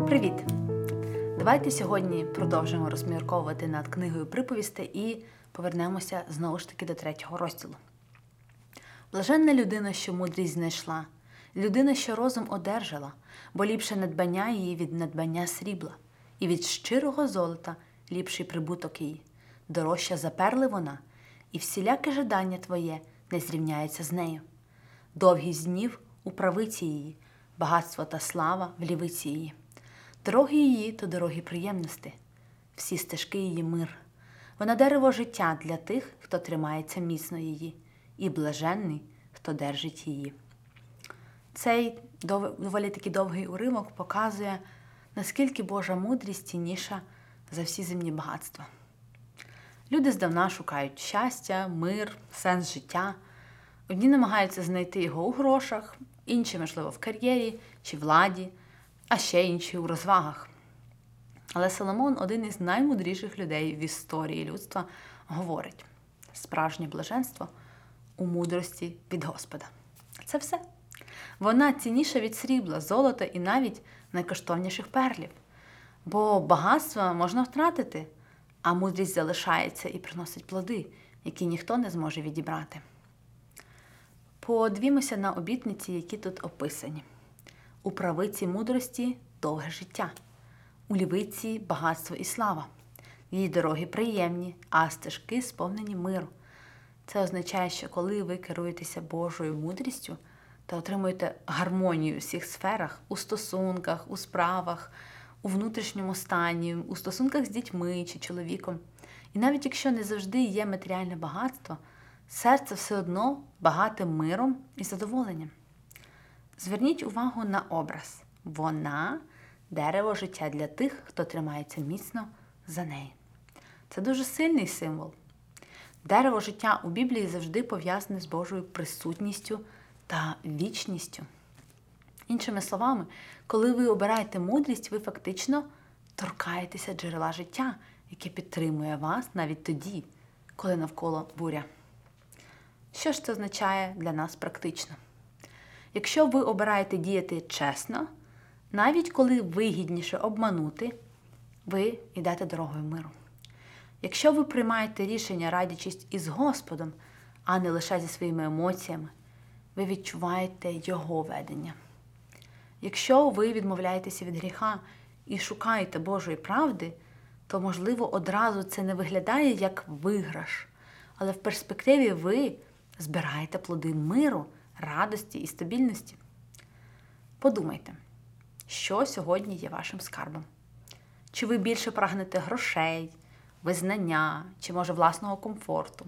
Привіт! Давайте сьогодні продовжимо розмірковувати над книгою приповістей і повернемося знову ж таки до 3-го розділу. Блаженна людина, що мудрість знайшла, людина, що розум одержала, бо ліпше надбання її від надбання срібла, і від щирого золота ліпший прибуток її. Дорожча за перли вона, і всіляке жадання твоє не зрівняється з нею. Довгість днів у правиці її, багатство та слава в лівиці її. Дороги її то дороги приємності, всі стежки її мир. Вона дерево життя для тих, хто тримається міцно її, і блаженний, хто держить її. Цей доволі таки довгий уривок показує, наскільки Божа мудрість цінніша за всі земні багатства. Люди здавна шукають щастя, мир, сенс життя. Одні намагаються знайти його у грошах, інші, можливо, в кар'єрі чи владі, а ще інші у розвагах. Але Соломон, один із наймудріших людей в історії людства, говорить: справжнє блаженство у мудрості від Господа. Це все. Вона цінніша від срібла, золота і навіть найкоштовніших перлів. Бо багатство можна втратити, а мудрість залишається і приносить плоди, які ніхто не зможе відібрати. Подивімося на обітниці, які тут описані. У правиці мудрості – довге життя, у лівиці – багатство і слава. Її дороги приємні, а стежки сповнені миру. Це означає, що коли ви керуєтеся Божою мудрістю та отримуєте гармонію у всіх сферах, у стосунках, у справах, у внутрішньому стані, у стосунках з дітьми чи чоловіком. І навіть якщо не завжди є матеріальне багатство, серце все одно багате миром і задоволенням. Зверніть увагу на образ. Вона – дерево життя для тих, хто тримається міцно за неї. Це дуже сильний символ. Дерево життя у Біблії завжди пов'язане з Божою присутністю та вічністю. Іншими словами, коли ви обираєте мудрість, ви фактично торкаєтеся джерела життя, яке підтримує вас навіть тоді, коли навколо буря. Що ж це означає для нас практично? Якщо ви обираєте діяти чесно, навіть коли вигідніше обманути, ви йдете дорогою миру. Якщо ви приймаєте рішення, радячись із Господом, а не лише зі своїми емоціями, ви відчуваєте Його ведення. Якщо ви відмовляєтеся від гріха і шукаєте Божої правди, то, можливо, одразу це не виглядає як виграш, але в перспективі ви збираєте плоди миру, радості і стабільності. Подумайте, що сьогодні є вашим скарбом? Чи ви більше прагнете грошей, визнання, чи, може, власного комфорту?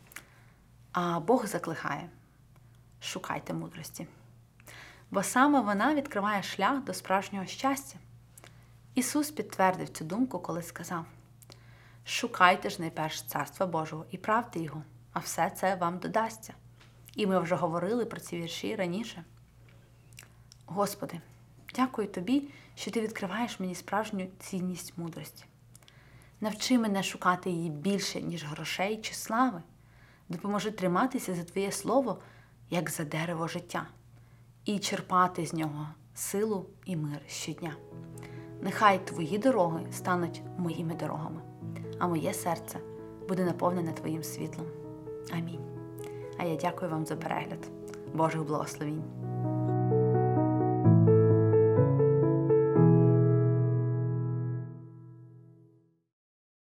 А Бог закликає: шукайте мудрості. Бо саме вона відкриває шлях до справжнього щастя. Ісус підтвердив цю думку, коли сказав: шукайте ж найперш Царства Божого і правди Його, а все це вам додасться. І ми вже говорили про ці вірші раніше. Господи, дякую Тобі, що Ти відкриваєш мені справжню цінність мудрості. Навчи мене шукати її більше, ніж грошей чи слави. Допоможи триматися за Твоє Слово, як за дерево життя, і черпати з нього силу і мир щодня. Нехай Твої дороги стануть моїми дорогами, а моє серце буде наповнене Твоїм світлом. Амінь. А я дякую вам за перегляд. Божих благословінь.